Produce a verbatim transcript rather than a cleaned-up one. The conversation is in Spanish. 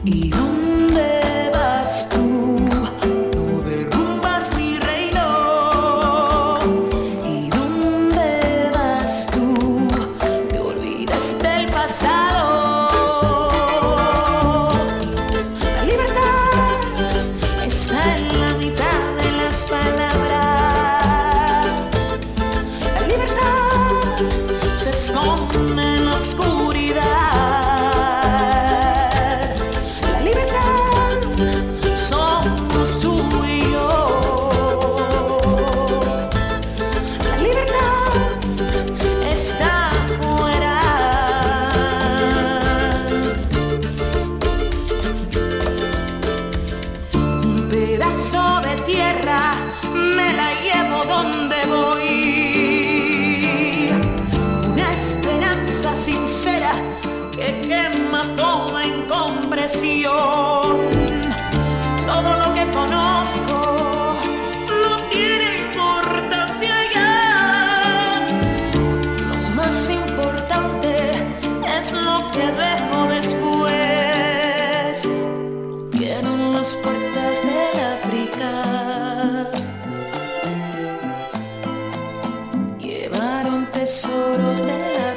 ¿Y dónde vas tú? No derrumbas mi reino. ¿Y dónde vas tú? Te olvidas del pasado. La libertad está en la mitad de las palabras. La libertad se esconde en la oscuridad. La libertad somos tú y yo. La libertad está fuera. Un pedazo de tierra me la llevo donde voy. Una esperanza sincera que quema toda incompresión. Todo lo que conozco no tiene importancia ya. Lo más importante es lo que dejo después. Rompieron las puertas del África. Llevaron tesoros de la